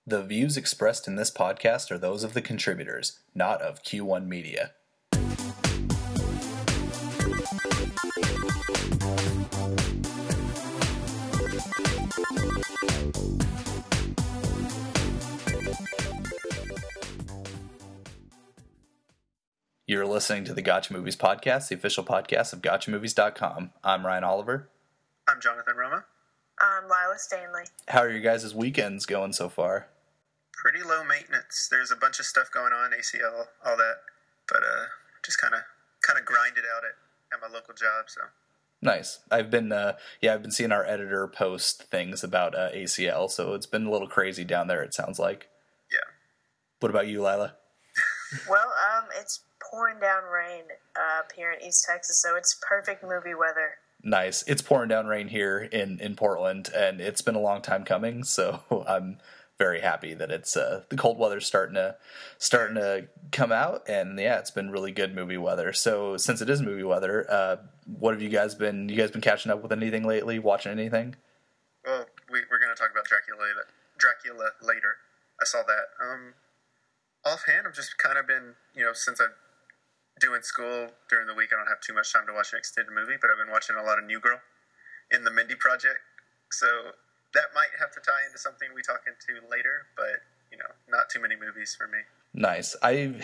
The views expressed in this podcast are those of the contributors, not of Q1 Media. You're listening to the Gotcha Movies Podcast, the official podcast of GotchaMovies.com. I'm Ryan Oliver. I'm Jonathan Roma. I'm Lila Stanley. How are your guys' weekends going so far? Pretty low maintenance. There's a bunch of stuff going on, ACL, all that, but just kind of grind it out at my local job. So nice. I've been seeing our editor post things about ACL, so it's been a little crazy down there. It sounds like. Yeah. What about you, Lila? Well, it's pouring down rain up here in East Texas, so it's perfect movie weather. Nice. It's pouring down rain here in Portland, and it's been a long time coming. So I'm very happy that it's the cold weather's starting to come out, and yeah, it's been really good movie weather. So since it is movie weather, what have you guys been? You guys been catching up with anything lately? Watching anything? Well, we're going to talk about Dracula later. I saw that. Offhand, I've just kind of been, since I'm doing school during the week, I don't have too much time to watch an extended movie, but I've been watching a lot of New Girl in the Mindy Project. So that might have to tie into something we talk into later, but, not too many movies for me. Nice. I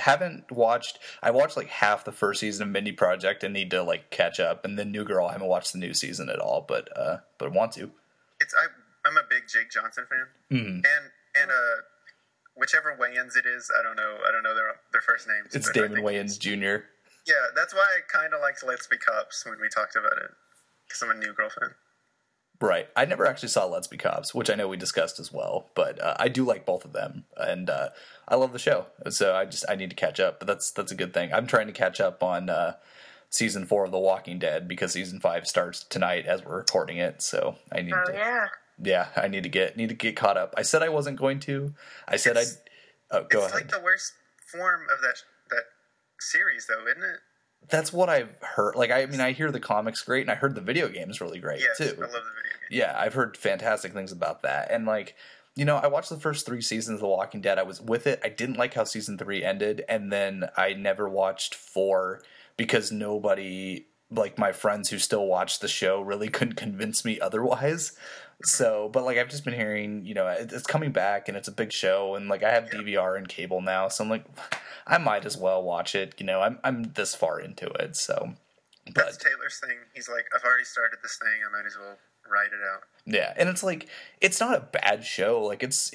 watched like half the first season of Mindy Project and need to like catch up, and then New Girl, I haven't watched the new season at all, but I want to. I'm a big Jake Johnson fan. Mm-hmm. And whichever Wayans it is, I don't know their first names. It's Damon Wayans Jr. Yeah, that's why I kind of liked Let's Be Cops when we talked about it, because I'm a New Girl fan. Right. I never actually saw Let's Be Cops, which I know we discussed as well, but I do like both of them, and I love the show, so I need to catch up, but that's a good thing. I'm trying to catch up on season 4 of The Walking Dead, because season 5 starts tonight as we're recording it, so I need to... Yeah, I need to get caught up. I said I wasn't going to. Go ahead. It's like the worst form of that series, though, isn't it? That's what I've heard. Like, I hear the comics great, and I heard the video games really great, too. I love the video games. Yeah, I've heard fantastic things about that. And, like, I watched the first 3 seasons of The Walking Dead. I was with it. I didn't like how season 3 ended, and then I never watched 4 because nobody, like, my friends who still watch the show really couldn't convince me otherwise. So, but like I've just been hearing, it's coming back and it's a big show, and like I have DVR and cable now, so I'm like, I might as well watch it. I'm this far into it, so. But, that's Taylor's thing. He's like, I've already started this thing. I might as well ride it out. Yeah, and it's like it's not a bad show. Like it's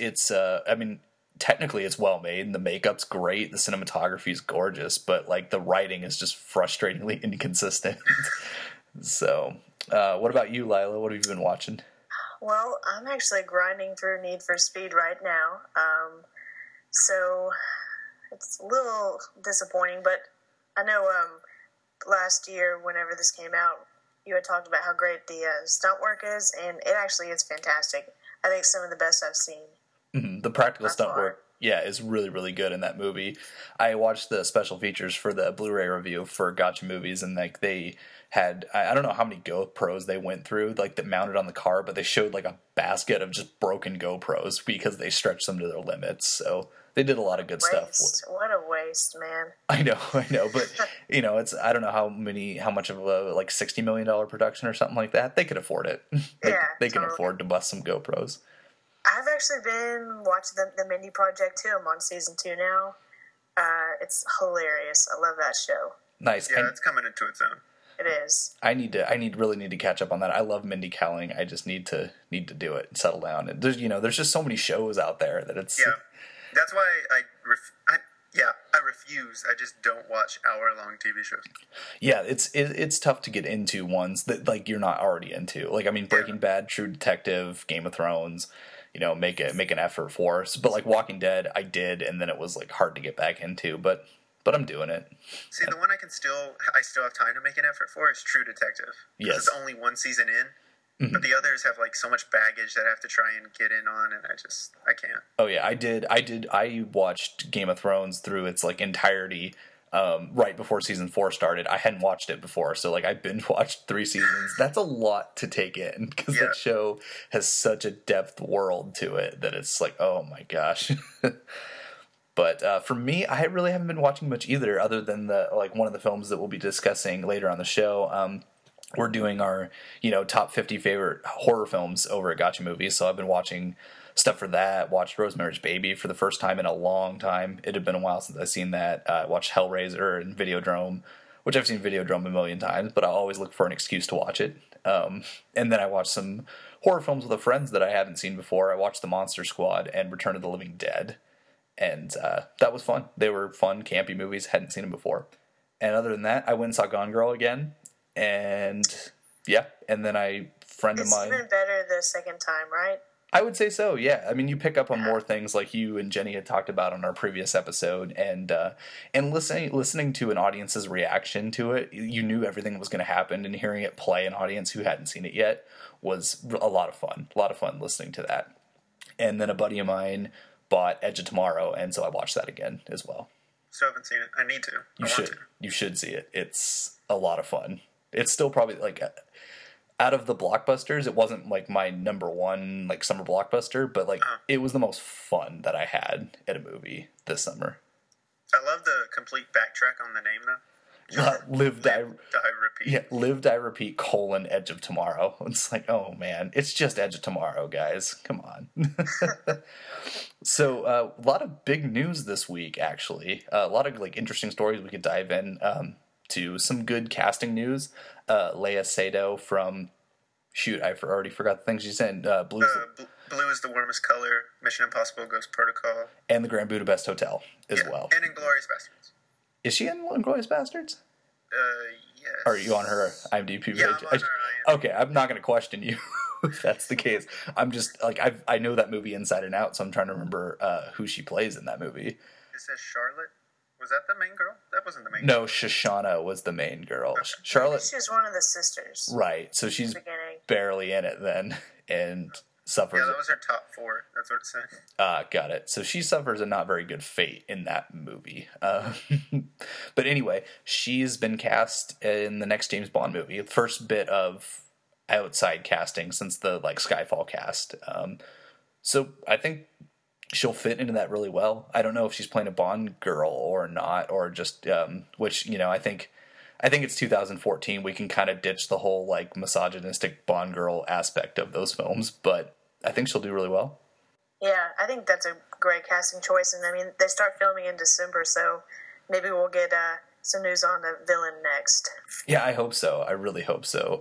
technically it's well made, and the makeup's great, the cinematography is gorgeous, but like the writing is just frustratingly inconsistent. So, what about you, Lila? What have you been watching? Well, I'm actually grinding through Need for Speed right now, so it's a little disappointing, but I know last year, whenever this came out, you had talked about how great the stunt work is, and it actually is fantastic. I think some of the best I've seen. Mm-hmm. The practical stunt work, is really, really good in that movie. I watched the special features for the Blu-ray review for Gotcha Movies, and like they had, I don't know how many GoPros they went through, like that mounted on the car, but they showed like a basket of just broken GoPros because they stretched them to their limits. So they did a lot of good stuff. What a waste, man. I know, but it's, I don't know how much of a like $60 million production or something like that. They could afford it. They can afford to bust some GoPros. I've actually been watching the Mindy Project too. I'm on season 2 now. It's hilarious. I love that show. Nice. Yeah, it's coming into its own. It is. I really need to catch up on that. I love Mindy Kaling. I just need to do it and settle down. And there's just so many shows out there that it's. Yeah, that's why I refuse. I just don't watch hour-long TV shows. Yeah, it's tough to get into ones that like you're not already into. Like Breaking Bad, True Detective, Game of Thrones. Make an effort for us. But like Walking Dead, I did, and then it was like hard to get back into. But I'm doing it. See, the one I still have time to make an effort for is True Detective. Yes. It's only one season in, but the others have like so much baggage that I have to try and get in on, and I can't. Oh yeah, I did. I watched Game of Thrones through its like entirety right before season 4 started. I hadn't watched it before, so like I binge watched 3 seasons. That's a lot to take in because that show has such a depth world to it that it's like, oh my gosh. But for me, I really haven't been watching much either, other than the like one of the films that we'll be discussing later on the show. We're doing our top 50 favorite horror films over at Gotcha Movies, so I've been watching stuff for that. Watched Rosemary's Baby for the first time in a long time. It had been a while since I've seen that. Watched Hellraiser and Videodrome, which I've seen Videodrome a million times, but I always look for an excuse to watch it. And then I watched some horror films with the friends that I haven't seen before. I watched The Monster Squad and Return of the Living Dead, and that was fun. They were fun, campy movies. Hadn't seen them before. And other than that, I went and saw Gone Girl again, and yeah, and then friend of mine. It's even better the second time, right? I would say so, yeah. I mean, you pick up on more things like you and Jenny had talked about on our previous episode, and listening to an audience's reaction to it, you knew everything was going to happen, and hearing it play an audience who hadn't seen it yet was a lot of fun. A lot of fun listening to that. And then a buddy of mine bought Edge of Tomorrow, and so I watched that again as well. Still haven't seen it. I need to. You should. You should see it. It's a lot of fun. It's still probably like out of the blockbusters, it wasn't like my number one like summer blockbuster, but like it was the most fun that I had at a movie this summer. I love the complete backtrack on the name though. Live, Die, Repeat. Yeah, Live, Die, Repeat, Edge of Tomorrow. It's like, oh man, it's just Edge of Tomorrow, guys. Come on. So a lot of big news this week, actually. A lot of like interesting stories we could dive in to. Some good casting news. Lea Seydoux from I already forgot the things she said. Blue is the warmest color. Mission Impossible: Ghost Protocol, and the Grand Budapest Hotel as well. And Inglourious Basterds. Is she in Inglourious Basterds? Yes. Are you on her IMDb page? Yeah, I'm on her IMDb. Okay, I'm not going to question you if that's the case. I'm just like I know that movie inside and out, so I'm trying to remember who she plays in that movie. It says Charlotte. Was that the main girl? That wasn't the main girl. No, Shoshana was the main girl. Okay. Charlotte. She was one of the sisters. Right, so she's barely in it then, and suffers. Yeah, that was her top 4. That's what it said. Got it. So she suffers a not very good fate in that movie. But anyway, she's been cast in the next James Bond movie. First bit of outside casting since the like Skyfall cast. So I think she'll fit into that really well. I don't know if she's playing a Bond girl or not, or just which I think it's 2014. We can kind of ditch the whole like misogynistic Bond girl aspect of those films, but I think she'll do really well. Yeah, I think that's a great casting choice, and I mean they start filming in December, so maybe we'll get some news on the villain next. Yeah, I hope so. I really hope so.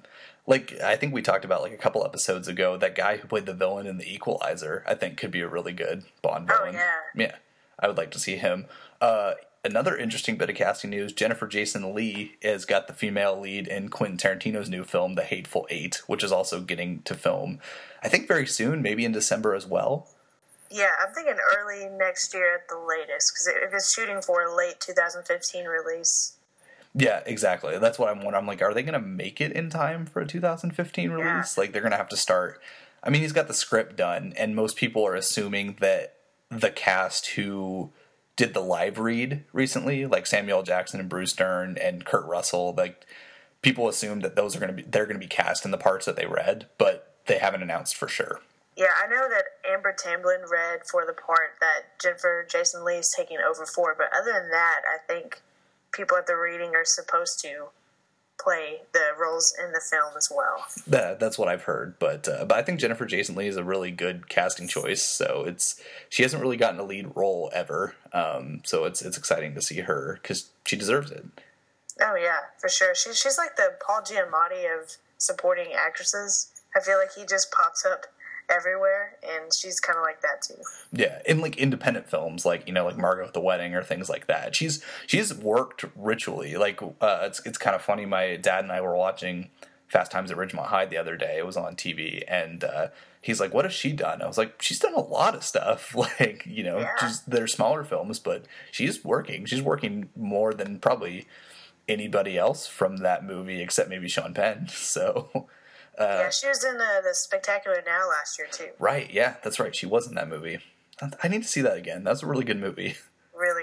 Like I think we talked about like a couple episodes ago, that guy who played the villain in The Equalizer, I think could be a really good Bond villain. Oh yeah. Yeah, I would like to see him. Another interesting bit of casting news, Jennifer Jason Leigh has got the female lead in Quentin Tarantino's new film, The Hateful Eight, which is also getting to film, I think very soon, maybe in December as well. Yeah, I'm thinking early next year at the latest, because if it's shooting for a late 2015 release. Yeah, exactly. That's what I'm wondering. I'm like, are they going to make it in time for a 2015 release? Yeah. Like, they're going to have to start. I mean, he's got the script done, and most people are assuming that the cast who did the live read recently, like Samuel Jackson and Bruce Dern and Kurt Russell, like people assume that they're going to be cast in the parts that they read, but they haven't announced for sure. Yeah, I know that Amber Tamblyn read for the part that Jennifer Jason Leigh is taking over for, but other than that, I think people at the reading are supposed to play the roles in the film as well. That's what I've heard, but I think Jennifer Jason Leigh is a really good casting choice. So she hasn't really gotten a lead role ever, so it's exciting to see her because she deserves it. Oh yeah, for sure. She's like the Paul Giamatti of supporting actresses. I feel like he just pops up everywhere, and she's kind of like that too. Yeah, in like independent films, like like Margot at the Wedding or things like that. She's worked ritually. Like it's kind of funny. My dad and I were watching Fast Times at Ridgemont High the other day. It was on TV, and he's like, "What has she done?" I was like, "She's done a lot of stuff. Like just they're smaller films, but she's working. She's working more than probably anybody else from that movie, except maybe Sean Penn." So. Yeah, she was in the Spectacular Now last year, too. Right, yeah, that's right. She was in that movie. I need to see that again. That's a really good movie. Really good.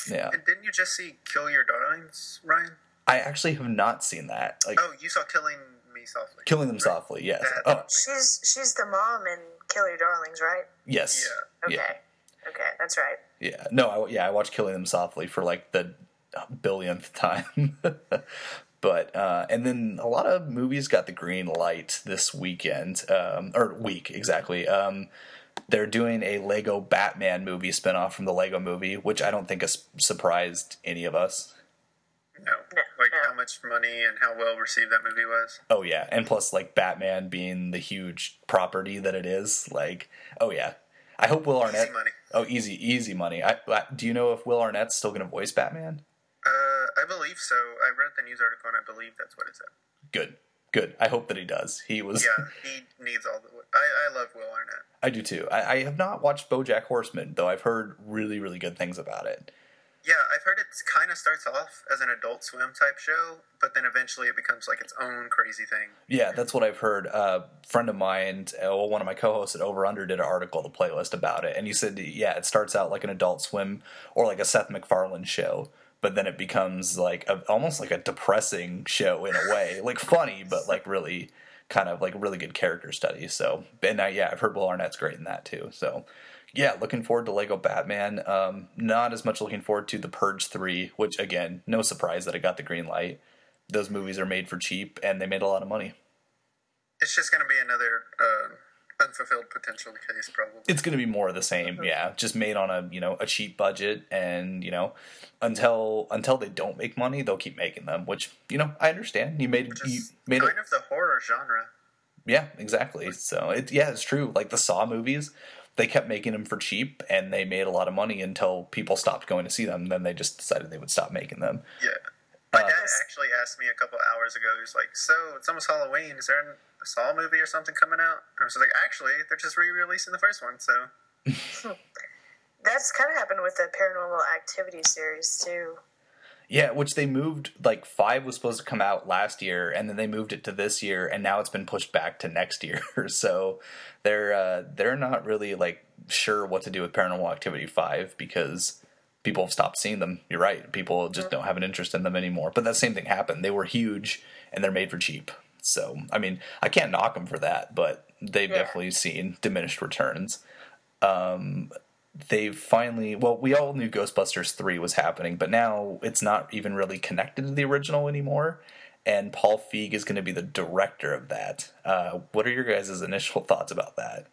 Yeah. And didn't you just see Kill Your Darlings, Ryan? I actually have not seen that. Like, oh, you saw Killing Me Softly. Killing Them Softly, yes. She's the mom in Kill Your Darlings, right? Yes. Yeah. Okay. Yeah. Okay, that's right. Yeah. No, I watched Killing Them Softly for like the billionth time. But, and then a lot of movies got the green light this weekend, or week, exactly. They're doing a Lego Batman movie spinoff from the Lego movie, which I don't think has surprised any of us. No. Like how much money and how well received that movie was. Oh, yeah. And plus, like, Batman being the huge property that it is. Like, oh, yeah. I hope Will Arnett... Easy money. Oh, easy money. Do you know if Will Arnett's still going to voice Batman? I believe so. I read the news article and I believe that's what it said. Good. I hope that he does. He was... Yeah, he needs all the... I love Will Arnett. I do too. I have not watched BoJack Horseman, though I've heard really, really good things about it. Yeah, I've heard it kind of starts off as an Adult Swim type show, but then eventually it becomes like its own crazy thing. Yeah, that's what I've heard. A friend of mine, one of my co-hosts at Over Under, did an article, the playlist about it, and he said, yeah, it starts out like an Adult Swim or like a Seth MacFarlane show, but then it becomes like almost like a depressing show in a way, like funny, but like really kind of like really good character study. So, and yeah, I've heard Will Arnett's great in that too. So, yeah, looking forward to Lego Batman. Not as much looking forward to The Purge 3, which, again, no surprise that it got the green light. Those movies are made for cheap, and they made a lot of money. It's just going to be another unfulfilled potential case, probably. It's going to be more of the same, yeah. Just made on a cheap budget, and, until they don't make money, they'll keep making them, which, I understand. You made of the horror genre. Yeah, exactly. So, it's true. Like, the Saw movies... They kept making them for cheap, and they made a lot of money until people stopped going to see them. Then they just decided they would stop making them. Yeah. My dad actually asked me a couple hours ago, he was like, so, it's almost Halloween. Is there a Saw movie or something coming out? And I was like, actually, they're just re-releasing the first one, so... That's kind of happened with the Paranormal Activity series, too. Yeah, which they moved, 5 was supposed to come out last year, and then they moved it to this year, and now it's been pushed back to next year. So they're not really, sure what to do with Paranormal Activity 5, because people have stopped seeing them. You're right. People just don't have an interest in them anymore. But that same thing happened. They were huge, and they're made for cheap. So, I mean, I can't knock them for that, but they've definitely seen diminished returns. They've finally... Well, we all knew Ghostbusters 3 was happening, but now it's not even really connected to the original anymore, and Paul Feig is going to be the director of that. What are your guys' initial thoughts about that?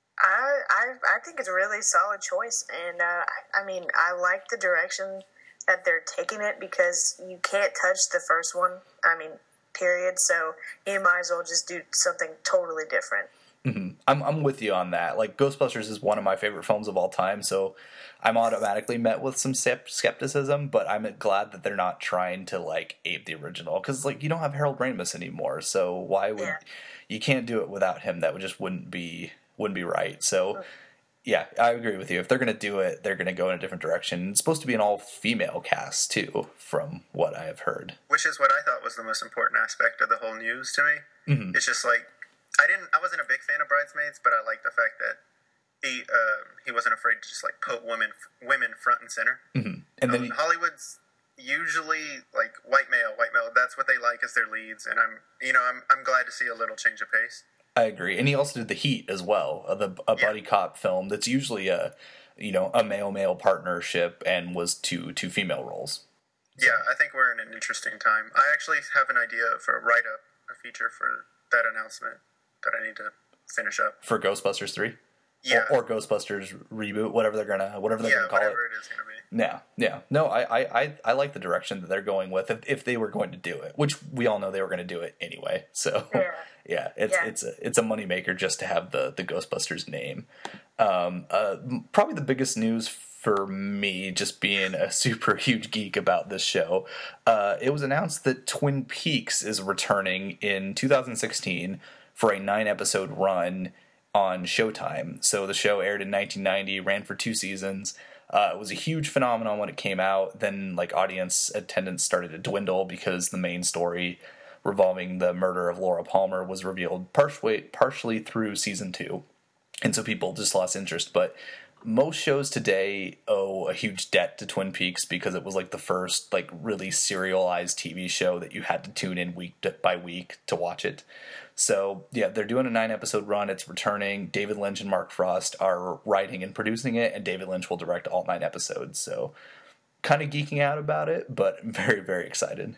I think it's a really solid choice, and I like the direction that they're taking it, because you can't touch the first one, period, so you might as well just do something totally different. Mm-hmm. I'm with you on that. Ghostbusters is one of my favorite films of all time, so I'm automatically met with some skepticism, but I'm glad that they're not trying to ape the original, because you don't have Harold Ramis anymore, so why would you can't do it without him? That wouldn't be right. So yeah, I agree with you. If they're going to do it, they're going to go in a different direction. It's supposed to be an all-female cast too, from what I have heard, which is what I thought was the most important aspect of the whole news to me. Mm-hmm. It's just I wasn't a big fan of Bridesmaids, but I like the fact that he wasn't afraid to just put women front and center. Mm-hmm. And then Hollywood's usually white male. That's what they like as their leads, and I'm glad to see a little change of pace. I agree, and he also did The Heat as well, a buddy cop film that's usually a male partnership and was two female roles. So. Yeah, I think we're in an interesting time. I actually have an idea for a write-up, a feature for that announcement that I need to finish up. For Ghostbusters 3? Yeah. Or Ghostbusters reboot, whatever they're gonna call it. Yeah, whatever it is gonna be. Yeah. No, I like the direction that they're going with if they were going to do it, which we all know they were going to do it anyway. So it's a moneymaker just to have the Ghostbusters name. Probably the biggest news for me, just being a super huge geek about this show, it was announced that Twin Peaks is returning in 2016 for a 9-episode run on Showtime. So the show aired in 1990, ran for 2 seasons. It was a huge phenomenon when it came out. Then audience attendance started to dwindle because the main story revolving the murder of Laura Palmer was revealed partially through season 2. And so people just lost interest. But most shows today owe a huge debt to Twin Peaks because it was like the first like really serialized TV show that you had to tune in by week to watch it. So yeah, they're doing a 9-episode run. It's returning. David Lynch and Mark Frost are writing and producing it, and David Lynch will direct all 9 episodes. So kind of geeking out about it, but very, very excited.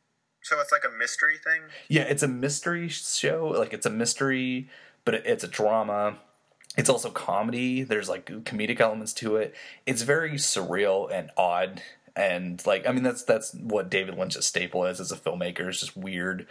So it's like a mystery thing? Yeah, it's a mystery show. Like it's a mystery, but it's a drama. It's also comedy. There's like comedic elements to it. It's very surreal and odd. And like, I mean, that's what David Lynch's staple is as a filmmaker. Is just weird,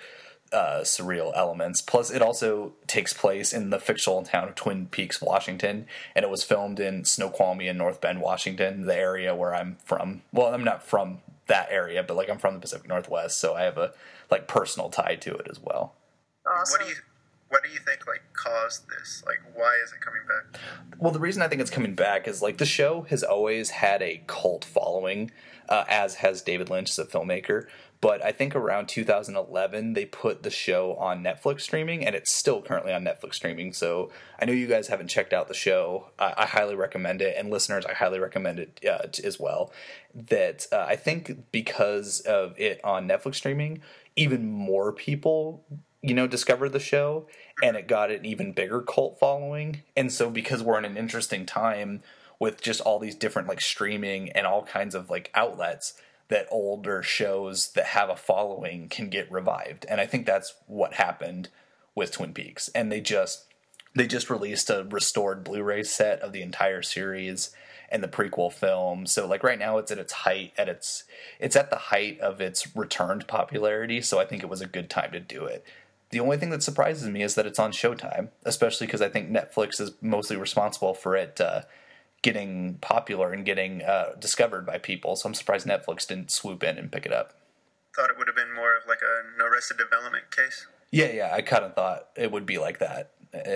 surreal elements. Plus, it also takes place in the fictional town of Twin Peaks, Washington, and it was filmed in Snoqualmie and North Bend, Washington, the area where I'm from. Well, I'm not from that area, but like I'm from the Pacific Northwest, so I have a like personal tie to it as well. Awesome. What do you think like caused this? Like, why is it coming back? Well, the reason I think it's coming back is like the show has always had a cult following, as has David Lynch as a filmmaker. But I think around 2011 they put the show on Netflix streaming, and it's still currently on Netflix streaming. So I know you guys haven't checked out the show. I highly recommend it, and listeners, I highly recommend it as well. That I think because of it on Netflix streaming, even more people discovered the show, and it got an even bigger cult following. And so because we're in an interesting time with just all these different like streaming and all kinds of like outlets, that older shows that have a following can get revived. And I think that's what happened with Twin Peaks. And they just released a restored Blu-ray set of the entire series and the prequel film. So like right now it's at its height, it's at the height of its returned popularity. So I think it was a good time to do it. The only thing that surprises me is that it's on Showtime, especially because I think Netflix is mostly responsible for it getting popular and getting discovered by people. So I'm surprised Netflix didn't swoop in and pick it up. Thought it would have been more of like an Arrested Development case. Yeah, I kind of thought it would be like that.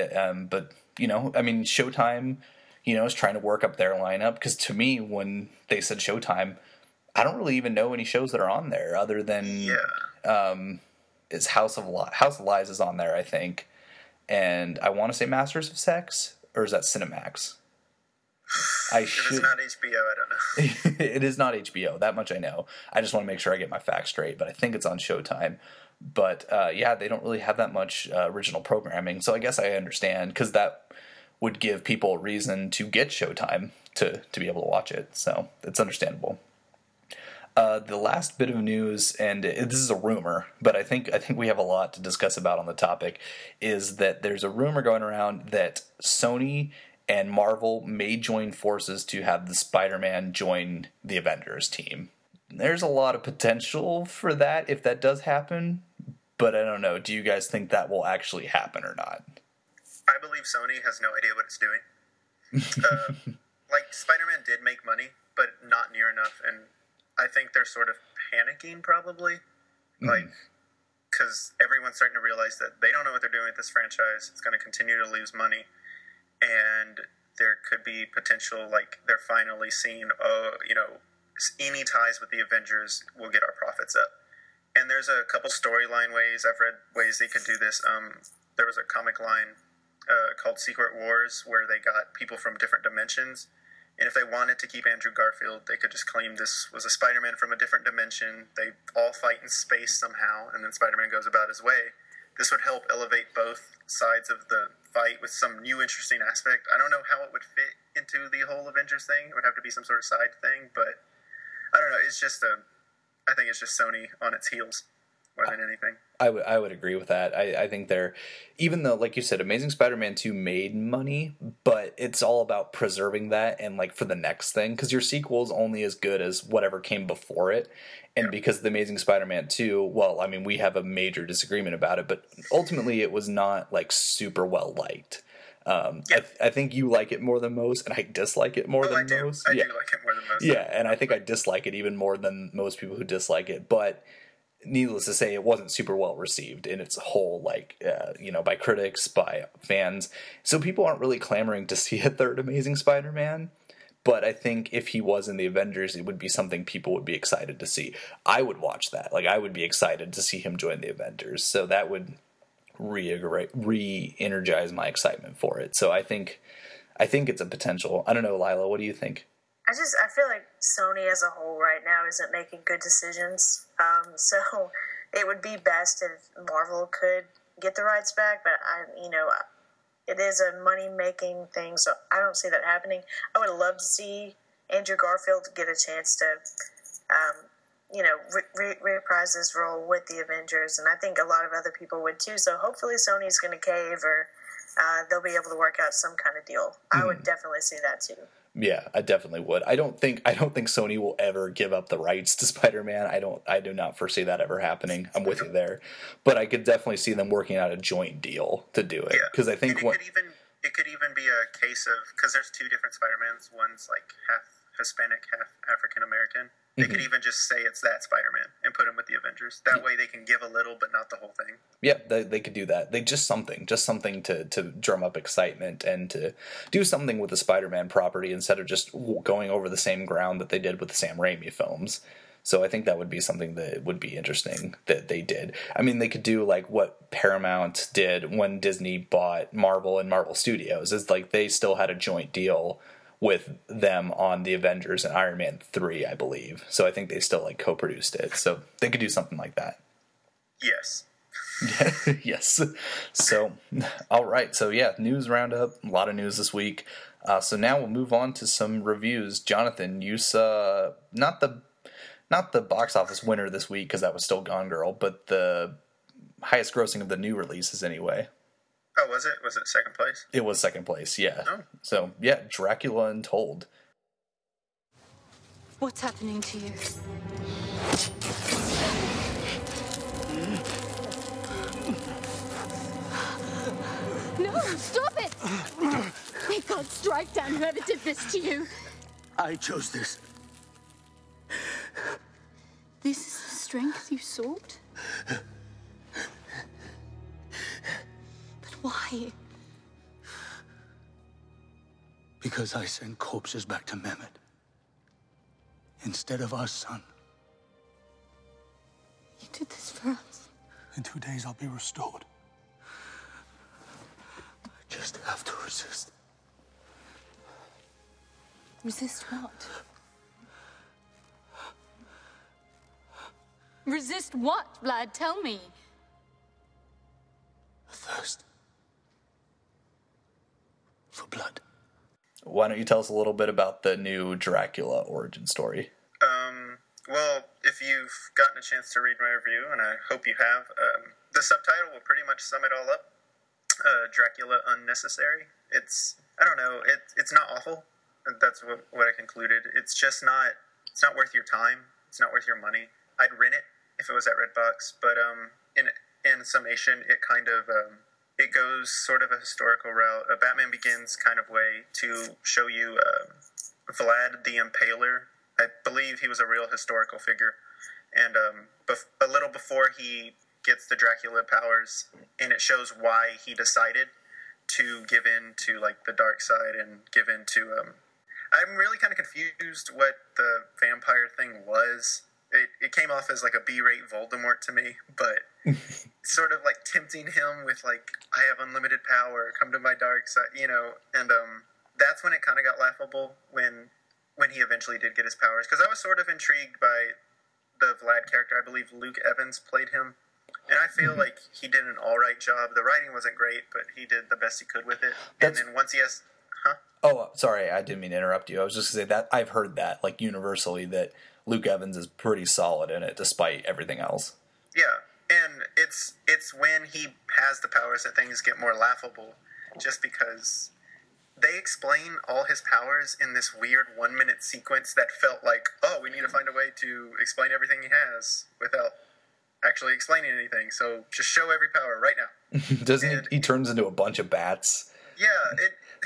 But, I mean, Showtime, is trying to work up their lineup. Because to me, when they said Showtime, I don't really even know any shows that are on there other than is House of Lies is on there, I think. And I want to say Masters of Sex, or is that Cinemax? If it's not HBO, I don't know. It is not HBO. That much I know. I just want to make sure I get my facts straight. But I think it's on Showtime. But they don't really have that much original programming. So I guess I understand, because that would give people a reason to get Showtime to be able to watch it. So it's understandable. The last bit of news, and this is a rumor, but I think we have a lot to discuss about on the topic, is that there's a rumor going around that Sony and Marvel may join forces to have the Spider-Man join the Avengers team. There's a lot of potential for that if that does happen, but I don't know. Do you guys think that will actually happen or not? I believe Sony has no idea what it's doing. Like, Spider-Man did make money, but not near enough, and I think they're sort of panicking probably. Like, because everyone's starting to realize that they don't know what they're doing with this franchise. It's going to continue to lose money. And there could be potential, like, they're finally seeing, any ties with the Avengers will get our profits up. And there's a couple storyline ways. I've read ways they could do this. There was a comic line called Secret Wars where they got people from different dimensions. And if they wanted to keep Andrew Garfield, they could just claim this was a Spider-Man from a different dimension. They all fight in space somehow, and then Spider-Man goes about his way. This would help elevate both sides of the fight with some new interesting aspect. I don't know how it would fit into the whole Avengers thing. It would have to be some sort of side thing, but I don't know. It's just I think it's just Sony on its heels more than anything. I would agree with that. I think they're, even though, like you said, Amazing Spider-Man 2 made money, but it's all about preserving that and like for the next thing, because your sequel is only as good as whatever came before it. And because the Amazing Spider-Man 2, well, I mean, we have a major disagreement about it, but ultimately it was not like super well liked. I think you like it more than most, and I dislike it more than most. I do like it more than most. Yeah, and I think I dislike it even more than most people who dislike it. But needless to say, it wasn't super well received in its whole, by critics, by fans. So people aren't really clamoring to see a third Amazing Spider-Man. But I think if he was in the Avengers, it would be something people would be excited to see. I would watch that. Like, I would be excited to see him join the Avengers. So that would re-energize my excitement for it. So I think I think it's a potential. I don't know, Lila, what do you think? I feel like Sony as a whole right now isn't making good decisions. So it would be best if Marvel could get the rights back, but it is a money-making thing, so I don't see that happening. I would love to see Andrew Garfield get a chance to, reprise his role with the Avengers, and I think a lot of other people would too. So hopefully Sony's going to cave, or they'll be able to work out some kind of deal. I would definitely see that too. Yeah, I definitely would. I don't think Sony will ever give up the rights to Spider-Man. I do not foresee that ever happening. I'm with you there, but I could definitely see them working out a joint deal to do it. Because I think it could even be a case of, because there's two different Spider-Mans. One's like half Hispanic, half African American. They could even just say it's that Spider-Man and put him with the Avengers. That way they can give a little, but not the whole thing. Yeah, they could do that. They just something to drum up excitement and to do something with the Spider-Man property instead of just going over the same ground that they did with the Sam Raimi films. So I think that would be something that would be interesting that they did. I mean, they could do like what Paramount did when Disney bought Marvel and Marvel Studios. Is like they still had a joint deal with them on the Avengers and Iron Man 3, I believe. So I think they still like co-produced it. So they could do something like that. Yes. Yes. So, all right. So yeah, news roundup. A lot of news this week. So now we'll move on to some reviews. Jonathan, you saw not the box office winner this week because that was still Gone Girl, but the highest grossing of the new releases anyway. Oh, was it? Was it second place? It was second place, yeah. Oh. So, yeah, Dracula Untold. What's happening to you? No, stop it! May God strike down whoever did this to you. I chose this. This is the strength you sought? Why? Because I send corpses back to Mehmet. Instead of our son. You did this for us. In 2 days, I'll be restored. I just have to resist. Resist what? Resist what, Vlad? Tell me. A thirst. For blood. Why don't you tell us a little bit about the new Dracula origin story? Well, if you've gotten a chance to read my review, and I hope you have, the subtitle will pretty much sum it all up. Dracula Unnecessary. It's not awful. That's what I concluded. It's just not, it's not worth your time. It's not worth your money. I'd rent it if it was at Redbox, but in summation, it kind of... it goes sort of a historical route, a Batman Begins kind of way to show you Vlad the Impaler. I believe he was a real historical figure. And a little before he gets the Dracula powers, and it shows why he decided to give in to like the dark side and give in to... I'm really kind of confused what the vampire thing was. It came off as like a B-rate Voldemort to me, but sort of like tempting him with like, I have unlimited power, come to my dark side, and that's when it kind of got laughable when he eventually did get his powers, because I was sort of intrigued by the Vlad character. I believe Luke Evans played him, and I feel like he did an alright job. The writing wasn't great, but he did the best he could with it. And then once he has... Oh, sorry, I didn't mean to interrupt you. I was just going to say that I've heard that, like, universally, that Luke Evans is pretty solid in it, despite everything else. Yeah, and it's when he has the powers that things get more laughable, just because they explain all his powers in this weird 1-minute sequence that felt like, oh, we need to find a way to explain everything he has without actually explaining anything, so just show every power right now. Doesn't he turns into a bunch of bats? Yeah,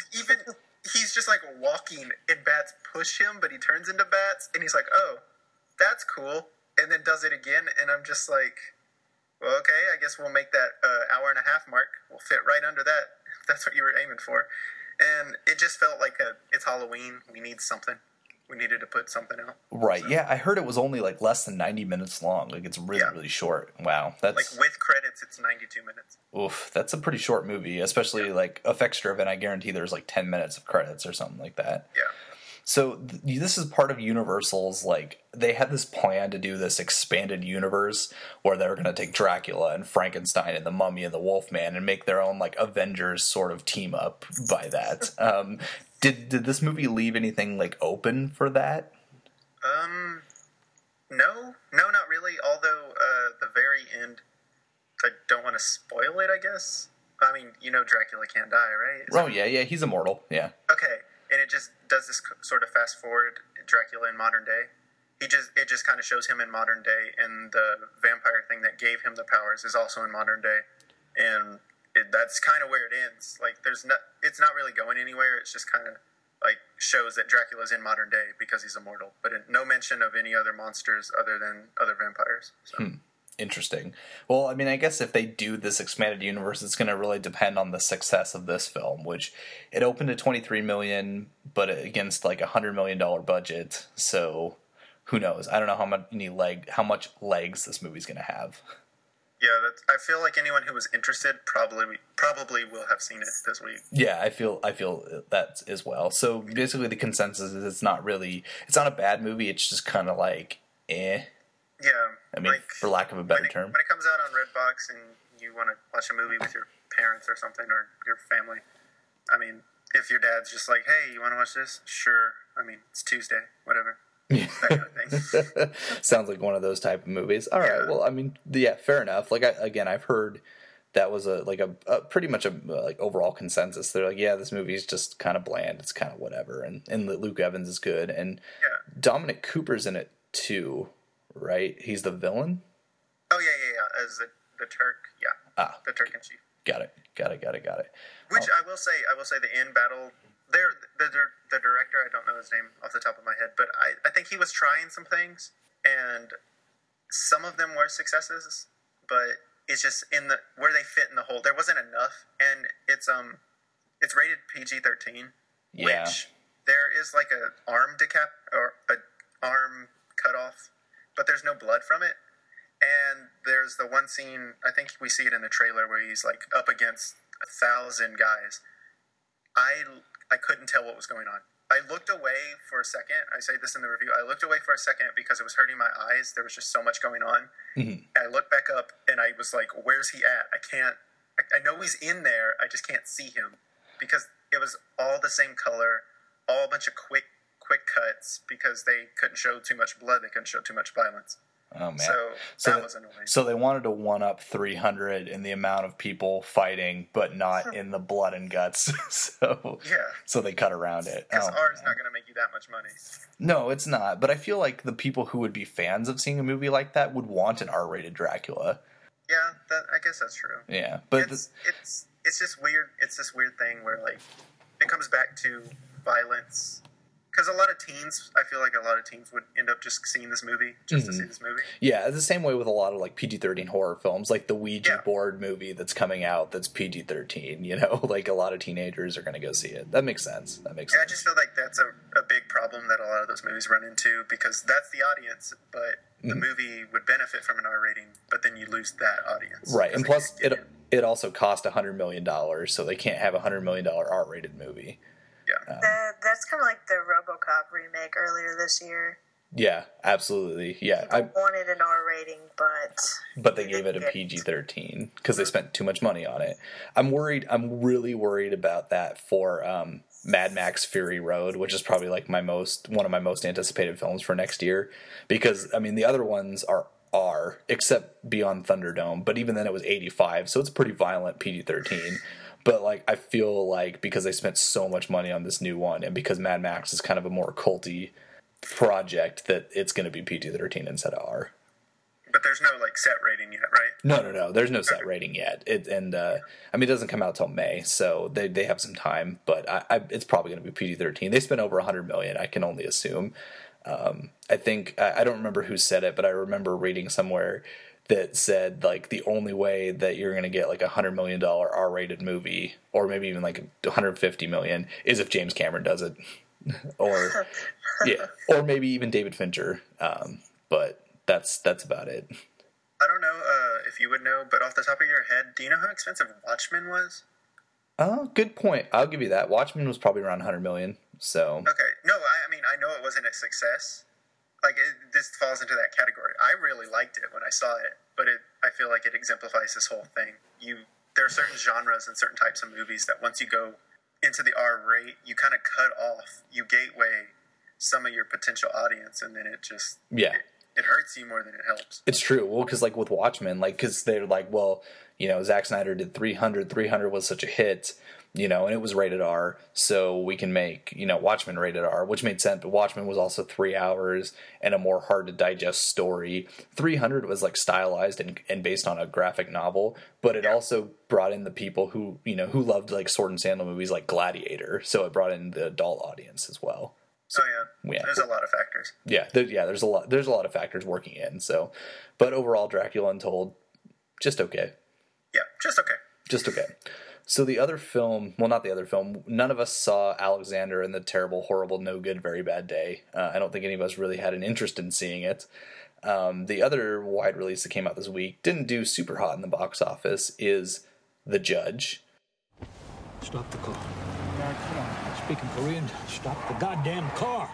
he's just like walking and bats push him, but he turns into bats, and he's like, oh, that's cool, and then does it again, and I'm just like, well, okay, I guess we'll make that hour and a half mark. We'll fit right under that, if that's what you were aiming for. And it just felt like it's Halloween. We need something. We needed to put something out. Right, so. Yeah, I heard it was only like less than 90 minutes long. Like, it's really, really short. Wow. That's like with credits credits, it's 92 minutes. Oof, that's a pretty short movie, especially like effects driven. I guarantee there's like 10 minutes of credits or something like that. Yeah. So this is part of Universal's, like, they had this plan to do this expanded universe where they were going to take Dracula and Frankenstein and the Mummy and the Wolfman and make their own, like, Avengers sort of team up by that. Did this movie leave anything, like, open for that? No, not really. Although, the very end, I don't want to spoil it, I guess. I mean, you know Dracula can't die, right? Yeah, he's immortal, yeah. Okay, and it just does this sort of fast forward Dracula in modern day. It just kind of shows him in modern day, and the vampire thing that gave him the powers is also in modern day, and that's kind of where it ends. Like, it's not really going anywhere. It's just kind of like shows that Dracula's in modern day because he's immortal, but no mention of any other monsters other than other vampires. So. Interesting. Well, I mean, I guess if they do this expanded universe, it's going to really depend on the success of this film, which it opened at $23 million, but against like $100 million budget. So who knows? I don't know how much legs this movie's going to have. Yeah, I feel like anyone who was interested probably will have seen it this week. Yeah, I feel that as well. So basically, the consensus is it's not a bad movie. It's just kind of like eh. Yeah, I mean, like, for lack of a better term. When it comes out on Redbox and you want to watch a movie with your parents or something, or your family, I mean, if your dad's just like, hey, you want to watch this? Sure. I mean, it's Tuesday, whatever. That kind of thing. Sounds like one of those type of movies. All right, well, I mean, yeah, fair enough. Like, I've heard that was a pretty much a like overall consensus. They're like, yeah, this movie is just kind of bland. It's kind of whatever. And Luke Evans is good. And Dominic Cooper's in it too. Right, he's the villain. Oh yeah. As the Turk, the Turk in chief. Got it. Which I will say the end battle. The director, I don't know his name off the top of my head, but I think he was trying some things, and some of them were successes, but it's just where they fit in the hole. There wasn't enough, and it's rated PG-13, which there is like a arm cut off. But there's no blood from it. And there's the one scene, I think we see it in the trailer, where he's like up against 1,000 guys. I couldn't tell what was going on. I looked away for a second. I say this in the review. I looked away for a second because it was hurting my eyes. There was just so much going on. Mm-hmm. I looked back up and I was like, where's he at? I know he's in there. I just can't see him because it was all the same color, all a bunch of quick cuts because they couldn't show too much blood. They couldn't show too much violence. Oh, man. So that was annoying. So they wanted to one-up 300 in the amount of people fighting, but not in the blood and guts. So they cut around it. Because R's not going to make you that much money. No, it's not. But I feel like the people who would be fans of seeing a movie like that would want an R-rated Dracula. Yeah, I guess that's true. Yeah, but it's just weird. It's this weird thing where like it comes back to violence. Because I feel like a lot of teens would end up just seeing this movie to see this movie. Yeah, the same way with a lot of like PG-13 horror films, like the Ouija board movie that's coming out that's PG-13. You know, like a lot of teenagers are going to go see it. That makes sense. I just feel like that's a big problem that a lot of those movies run into because that's the audience, but the movie would benefit from an R rating, but then you lose that audience. Right, and plus it also cost $100 million, so they can't have a $100 million R-rated movie. Yeah, that's kind of like the RoboCop remake earlier this year. Yeah, absolutely. Yeah, People wanted an R rating, but they gave it a PG-13 because they spent too much money on it. I'm really worried about that for Mad Max Fury Road, which is probably like one of my most anticipated films for next year. Because I mean, the other ones are except Beyond Thunderdome, but even then it was 85, so it's pretty violent PG-13. But like I feel like because they spent so much money on this new one, and because Mad Max is kind of a more culty project, that it's going to be PG-13 instead of R. But there's no like set rating yet, right? No. There's no set rating yet. I mean, it doesn't come out till May, so they have some time. But it's probably going to be PG-13. They spent over $100 million. I can only assume. I think I don't remember who said it, but I remember reading somewhere that said like the only way that you're going to get like $100 million R-rated movie, or maybe even like $150 million, is if James Cameron does it, or or maybe even David Fincher. But that's about it. I don't know if if you would know, but off the top of your head, do you know how expensive Watchmen was? Oh, good point. I'll give you that. Watchmen was probably around 100 million. So Okay. No, I mean, I know it wasn't a success. Like, this falls into that category. I really liked it when I saw it, but I feel like it exemplifies this whole thing. There are certain genres and certain types of movies that once you go into the R rate, you kind of cut off, you gateway some of your potential audience, and then it just it hurts you more than it helps. It's true. Well, because like with Watchmen, like because they're like, well, you know, Zack Snyder did 300. 300 was such a hit, you know, and it was rated R, so we can make, you know, Watchmen rated R, which made sense. But Watchmen was also 3 hours and a more hard to digest story. 300 was like stylized and based on a graphic novel, but it also brought in the people who, you know, who loved like sword and sandal movies like Gladiator, so it brought in the adult audience as well. So, There's a lot of factors. There's a lot of factors working in. So, but overall, Dracula Untold, just okay. Yeah, just okay. So the other film, well, not the other film, none of us saw Alexander and the Terrible, Horrible, No Good, Very Bad Day. I don't think any of us really had an interest in seeing it. The other wide release that came out this week, didn't do super hot in the box office, is The Judge. Stop the car. Come on. Speaking Korean, stop the goddamn car.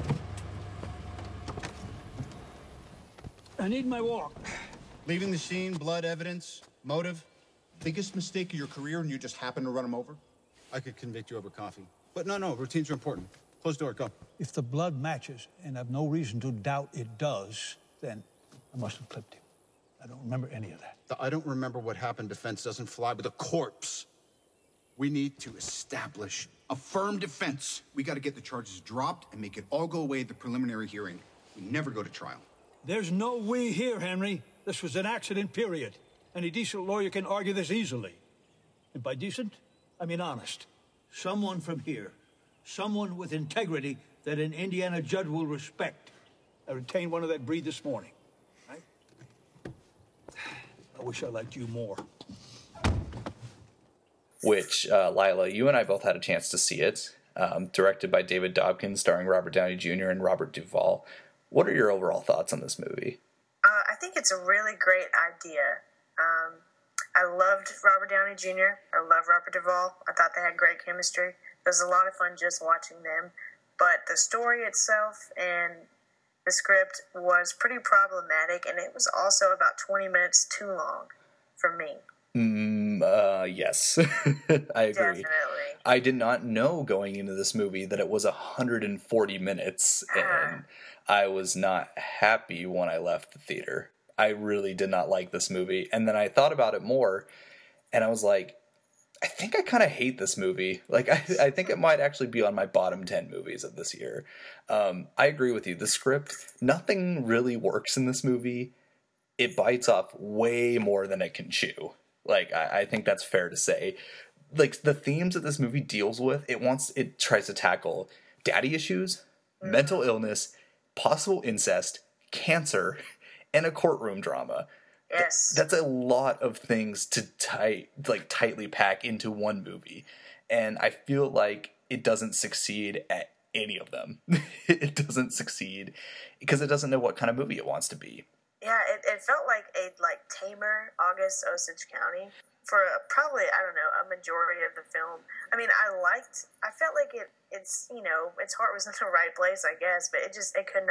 I need my walk. Leaving the scene, blood evidence, motive. Biggest mistake of your career and you just happen to run him over? I could convict you over coffee. But no, routines are important. Close the door, go. If the blood matches, and I've no reason to doubt it does, then I must have clipped him. I don't remember any of that. I don't remember what happened. Defense doesn't fly with a corpse. We need to establish a firm defense. We got to get the charges dropped and make it all go away at the preliminary hearing. We never go to trial. There's no we here, Henry. This was an accident, period. Any decent lawyer can argue this easily. And by decent, I mean honest. Someone from here. Someone with integrity that an Indiana judge will respect. I retained one of that breed this morning. Right? I wish I liked you more. Which, Lila, you and I both had a chance to see it. Directed by David Dobkin, starring Robert Downey Jr. and Robert Duvall. What are your overall thoughts on this movie? I think it's a really great idea. I loved Robert Downey Jr. I love Robert Duvall. I thought they had great chemistry. It was a lot of fun just watching them. But the story itself and the script was pretty problematic, and it was also about 20 minutes too long for me. Yes, I agree. Definitely. I did not know going into this movie that it was 140 minutes, and I was not happy when I left the theater. I really did not like this movie. And then I thought about it more, and I was like, I think I kind of hate this movie. Like, I think it might actually be on my bottom 10 movies of this year. I agree with you. The script, nothing really works in this movie. It bites off way more than it can chew. Like, I think that's fair to say. Like, the themes that this movie deals with, it tries to tackle daddy issues, mental illness, possible incest, cancer, and a courtroom drama. Yes. That's a lot of things to tightly pack into one movie. And I feel like it doesn't succeed at any of them. It doesn't succeed because it doesn't know what kind of movie it wants to be. Yeah, it felt like a tamer August Osage County for probably, I don't know, a majority of the film. I mean, I felt like its its heart was in the right place, I guess, but it could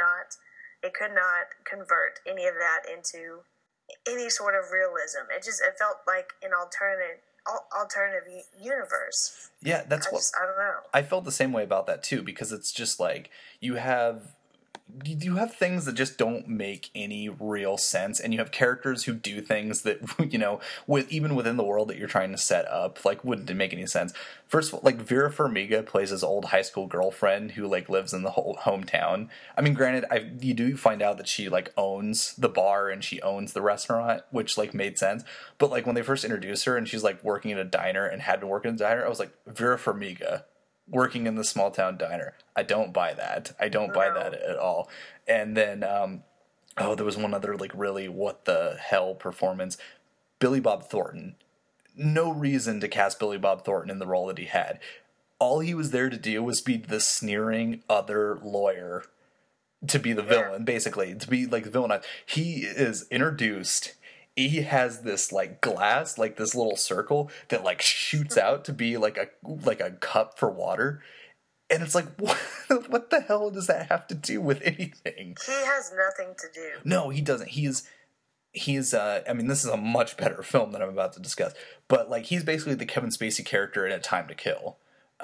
not convert any of that into any sort of realism. It felt like an alternative universe. Yeah, I don't know. I felt the same way about that too, because it's just like you have things that just don't make any real sense, and you have characters who do things that, you know, even within the world that you're trying to set up, like, wouldn't make any sense. First of all, like, Vera Farmiga plays his old high school girlfriend who, like, lives in the whole hometown. I mean, granted, you do find out that she, like, owns the bar and she owns the restaurant, which, like, made sense. But, like, when they first introduced her and she's, like, working in a diner and had been working in a diner, I was like, Vera Farmiga working in the small town diner. I don't buy that. I don't buy that at all. And then, there was one other, like, really what the hell performance. Billy Bob Thornton. No reason to cast Billy Bob Thornton in the role that he had. All he was there to do was be the sneering other lawyer, to be the villain, basically, to be, like, the villain. He is introduced he has this like glass, like this little circle that like shoots out to be like a cup for water. And it's like, what the hell does that have to do with anything? He has nothing to do. No, he doesn't. He's I mean, this is a much better film than I'm about to discuss, but like he's basically the Kevin Spacey character in A Time to Kill.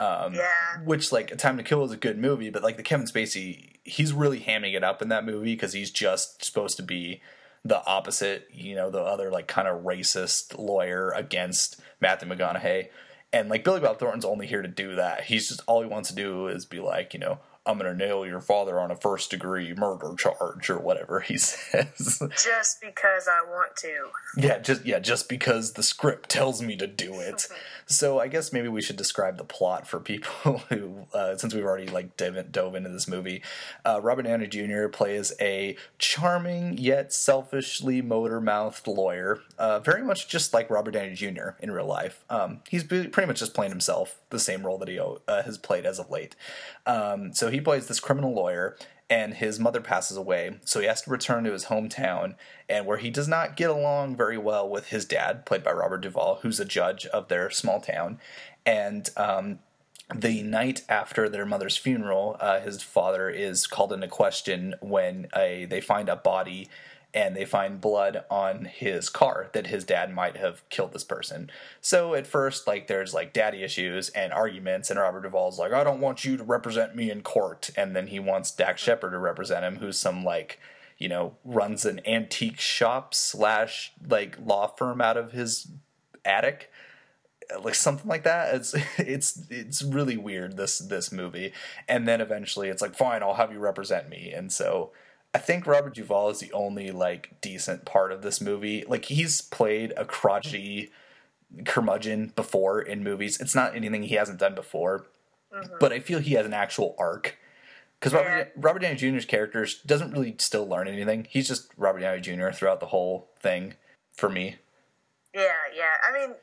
Which, like, A Time to Kill is a good movie, but like the Kevin Spacey, he's really hamming it up in that movie because he's just supposed to be the opposite, you know, the other like kind of racist lawyer against Matthew McConaughey. And like Billy Bob Thornton's only here to do that. He's just, all he wants to do is be like, you know, I'm going to nail your father on a first-degree murder charge or whatever he says. Just because I want to. Just because the script tells me to do it. So I guess maybe we should describe the plot for people who, since we've already like dove into this movie. Robert Downey Jr. plays a charming yet selfishly motor-mouthed lawyer, very much just like Robert Downey Jr. in real life. He's pretty much just playing himself, the same role that he has played as of late. So he plays this criminal lawyer, and his mother passes away, so he has to return to his hometown, and where he does not get along very well with his dad, played by Robert Duvall, who's a judge of their small town. And the night after their mother's funeral, his father is called into question when they find a body and they find blood on his car that his dad might have killed this person. So at first, like, there's like daddy issues and arguments, and Robert Duvall's like, I don't want you to represent me in court. And then he wants Dax Shepard to represent him, who's some like, you know, runs an antique shop / like law firm out of his attic. Like something like that. It's really weird, this movie. And then eventually it's like, fine, I'll have you represent me. And so I think Robert Duvall is the only like decent part of this movie. Like, he's played a crotchety curmudgeon before in movies. It's not anything he hasn't done before, but I feel he has an actual arc. Because Robert Downey Jr.'s character doesn't really still learn anything. He's just Robert Downey Jr. throughout the whole thing, for me. Yeah. I mean,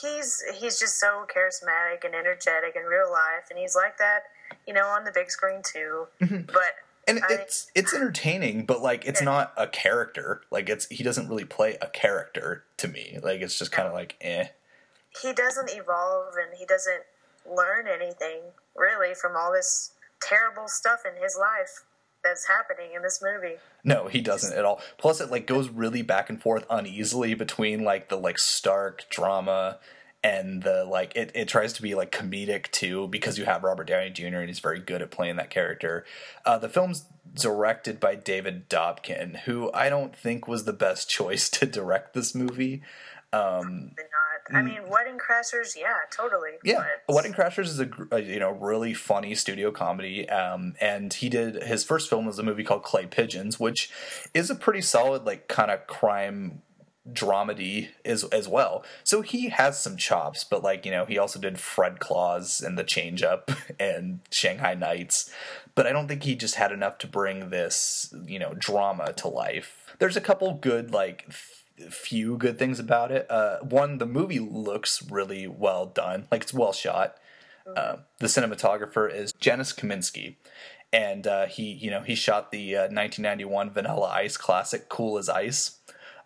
he's just so charismatic and energetic in real life, and he's like that, you know, on the big screen too. But and it's entertaining, but like it's not a character. Like he doesn't really play a character to me. Like it's just kind of like eh. He doesn't evolve, and he doesn't learn anything really from all this terrible stuff in his life that's happening in this movie. No, he doesn't at all. Plus, it like goes really back and forth uneasily between like the like stark drama and the like it tries to be like comedic too, because you have Robert Downey Jr. and he's very good at playing that character. The film's directed by David Dobkin, who I don't think was the best choice to direct this movie. Probably not. I mean, Wedding Crashers, yeah, totally. Yeah, Wedding Crashers is a you know, really funny studio comedy, and he did his first film was a movie called Clay Pigeons, which is a pretty solid like kind of crime dramedy as well. So he has some chops, but like, you know, he also did Fred Claus and The Change Up and Shanghai Nights, but I don't think he just had enough to bring this, you know, drama to life. There's a couple good like few good things about it. One, the movie looks really well done, like it's well shot. The cinematographer is Janusz Kaminski, and he shot the 1991 Vanilla Ice classic Cool as Ice.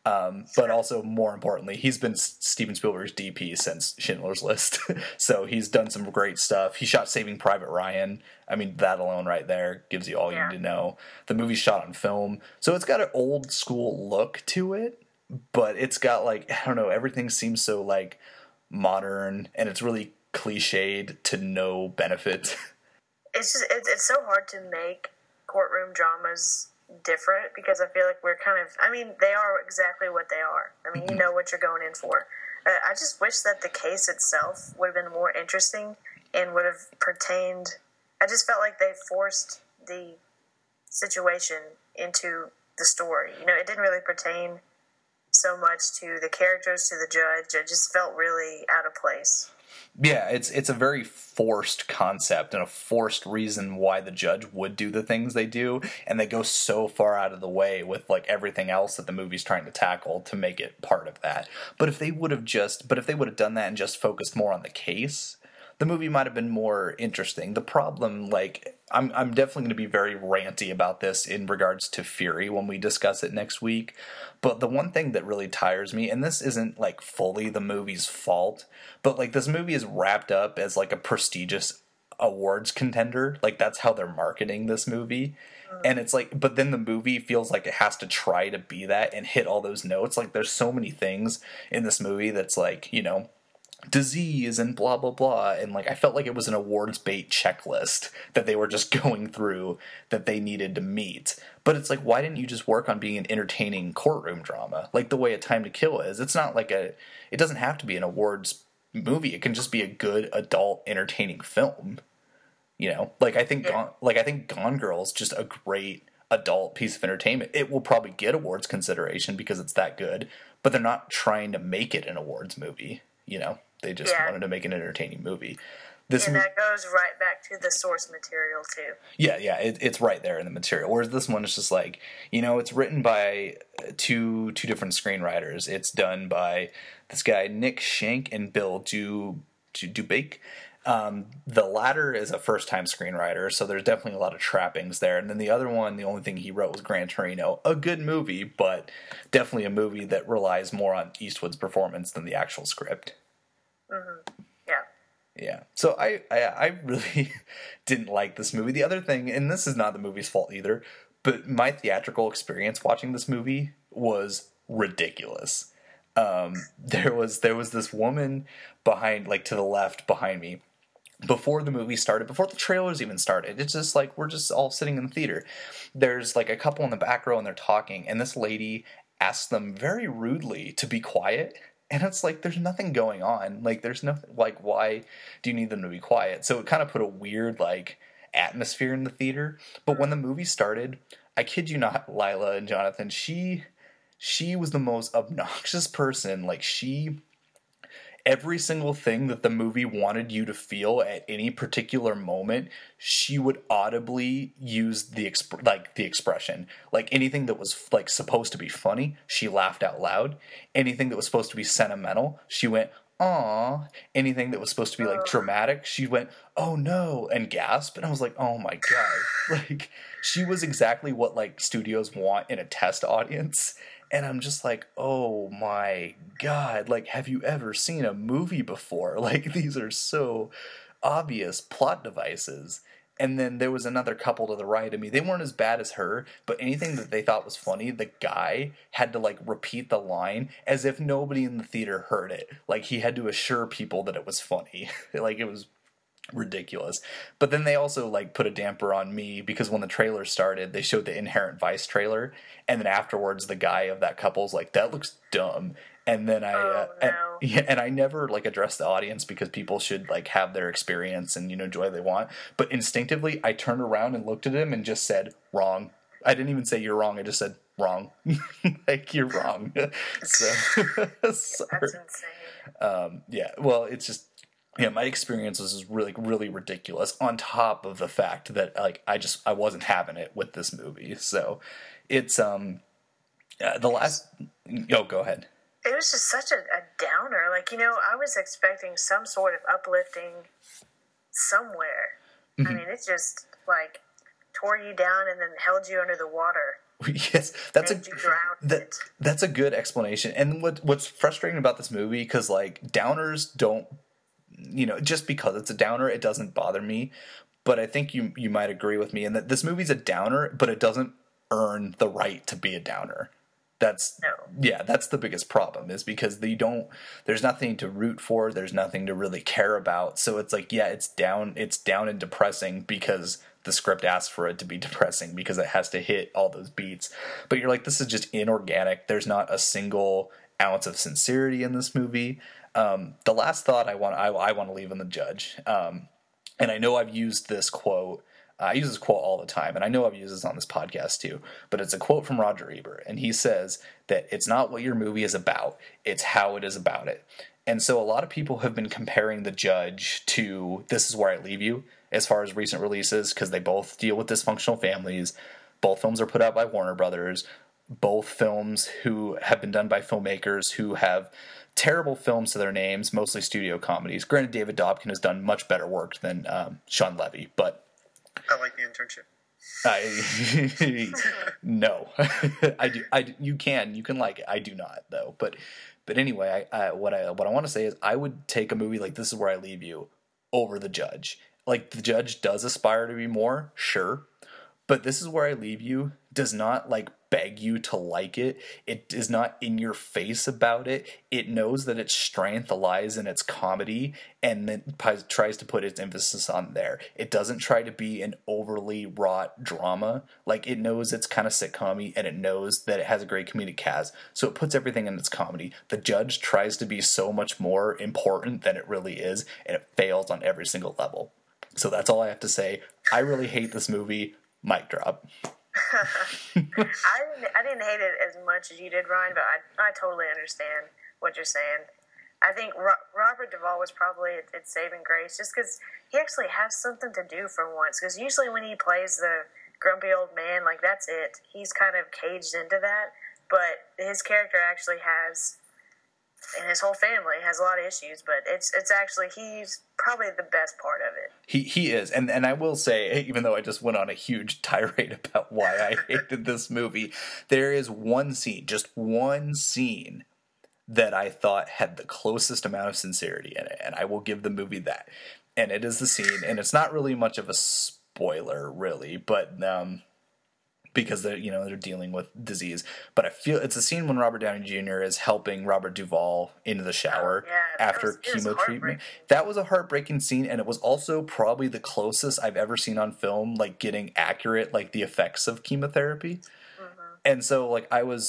But also, more importantly, he's been Steven Spielberg's DP since Schindler's List. So he's done some great stuff. He shot Saving Private Ryan. I mean, that alone right there gives you all you need to know. The movie's shot on film. So it's got an old school look to it, but it's got like, I don't know, everything seems so like modern, and it's really cliched to no benefit. It's just, it's so hard to make courtroom dramas different, because I feel like we're kind of, I mean, they are exactly what they are. I mean, you know what you're going in for. I just wish that the case itself would have been more interesting and would have pertained, I just felt like they forced the situation into the story. You know, it didn't really pertain so much to the characters, to the judge. It just felt really out of place. Yeah, it's a very forced concept and a forced reason why the judge would do the things they do, and they go so far out of the way with like everything else that the movie's trying to tackle to make it part of that. But if they would have done that and just focused more on the case, the movie might have been more interesting. The problem, like, I'm definitely going to be very ranty about this in regards to Fury when we discuss it next week. But the one thing that really tires me, and this isn't like fully the movie's fault, but like this movie is wrapped up as like a prestigious awards contender. Like that's how they're marketing this movie. And it's like, but then the movie feels like it has to try to be that and hit all those notes. Like there's so many things in this movie that's like, you know, disease and blah blah blah, and like I felt like it was an awards bait checklist that they were just going through that they needed to meet. But it's like, why didn't you just work on being an entertaining courtroom drama like the way A Time to Kill is? It's not like it doesn't have to be an awards movie. It can just be a good adult entertaining film, you know. Like I think Gone Girl is just a great adult piece of entertainment. It will probably get awards consideration because it's that good, but they're not trying to make it an awards movie, you know. They just wanted to make an entertaining movie. That goes right back to the source material, too. Yeah, it's right there in the material. Whereas this one is just like, you know, it's written by two different screenwriters. It's done by this guy, Nick Schenk, and Bill Dubake. The latter is a first-time screenwriter, so there's definitely a lot of trappings there. And then the other one, the only thing he wrote was Gran Torino. A good movie, but definitely a movie that relies more on Eastwood's performance than the actual script. Mm-hmm. Yeah. So I really didn't like this movie. The other thing, and this is not the movie's fault either, but my theatrical experience watching this movie was ridiculous. There was this woman behind, like to the left behind me, before the movie started, before the trailers even started. It's just like, we're just all sitting in the theater. There's like a couple in the back row and they're talking, and this lady asks them very rudely to be quiet. And it's like, there's nothing going on. Like, there's nothing, like, why do you need them to be quiet? So it kind of put a weird, like, atmosphere in the theater. But when the movie started, I kid you not, Lila and Jonathan, she was the most obnoxious person. Like, every single thing that the movie wanted you to feel at any particular moment, she would audibly use the expression. Like anything that was like supposed to be funny, she laughed out loud. Anything that was supposed to be sentimental, she went, "Aw." Anything that was supposed to be like dramatic, she went, "Oh no," and gasped. And I was like, oh my God. Like, she was exactly what like studios want in a test audience. And I'm just like, oh my God, like, have you ever seen a movie before? Like, these are so obvious plot devices. And then there was another couple to the right of me. They weren't as bad as her, but anything that they thought was funny, the guy had to, like, repeat the line as if nobody in the theater heard it. Like, he had to assure people that it was funny. Like, it was ridiculous. But then they also like put a damper on me because when the trailer started, they showed the Inherent Vice trailer, and then afterwards the guy of that couple's like, "That looks dumb." And then and I never like address the audience because people should like have their experience and, you know, enjoy what they want. But instinctively, I turned around and looked at him and just said, "Wrong." I didn't even say "you're wrong." I just said, "Wrong." Like, you're wrong. So sorry. That's insane. Yeah. Well, it's just. Yeah, my experience was really, really ridiculous. On top of the fact that like I wasn't having it with this movie. So it's the last. Oh, go ahead. It was just such a downer. Like, you know, I was expecting some sort of uplifting somewhere. Mm-hmm. I mean, it just like tore you down and then held you under the water. Yes, that's a good explanation. And what's frustrating about this movie, because like downers don't. You know, just because it's a downer, it doesn't bother me. But I think you might agree with me in that this movie's a downer, but it doesn't earn the right to be a downer. That's the biggest problem, is because there's nothing to root for, there's nothing to really care about. So it's like, yeah, it's down and depressing because the script asks for it to be depressing because it has to hit all those beats. But you're like, this is just inorganic. There's not a single ounce of sincerity in this movie. The last thought I want to leave on the judge, and I know I've used this quote. I use this quote all the time, and I know I've used this on this podcast too. But it's a quote from Roger Ebert, and he says that it's not what your movie is about; it's how it is about it. And so a lot of people have been comparing the judge to This Is Where I Leave You as far as recent releases, because they both deal with dysfunctional families. Both films are put out by Warner Brothers. both films who have been done by filmmakers who have terrible films to their names, mostly studio comedies. Granted, David Dobkin has done much better work than Sean Levy, but I like The Internship. No, I do. You can like it. I do not though. But anyway, what I want to say is I would take a movie like This Is Where I Leave You over The Judge. Like, The Judge does aspire to be more, sure, but This Is Where I Leave You does not like beg you to like it. It is not in your face about it. It knows that its strength lies in its comedy and then tries to put its emphasis on there. It doesn't try to be an overly wrought drama. Like, it knows it's kind of sitcom-y and it knows that it has a great comedic cast. So it puts everything in its comedy. The Judge tries to be so much more important than it really is, and it fails on every single level. So that's all I have to say. I really hate this movie. Mic drop. I didn't hate it as much as you did, Ryan, but I totally understand what you're saying. I think Robert Duvall was probably its saving grace, just because he actually has something to do for once. Because usually when he plays the grumpy old man, like, that's it. He's kind of caged into that. But his character actually has, and his whole family has a lot of issues, but it's actually, he's probably the best part of it. He is, and I will say, even though I just went on a huge tirade about why I hated this movie, there is one scene, just one scene, that I thought had the closest amount of sincerity in it, and I will give the movie that. And it is the scene, and it's not really much of a spoiler, really, but because they're dealing with disease. But I feel it's a scene when Robert Downey Jr. is helping Robert Duvall into the shower after chemo treatment. That was a heartbreaking scene, and it was also probably the closest I've ever seen on film, like, getting accurate, like, the effects of chemotherapy. Mm-hmm. And so, like,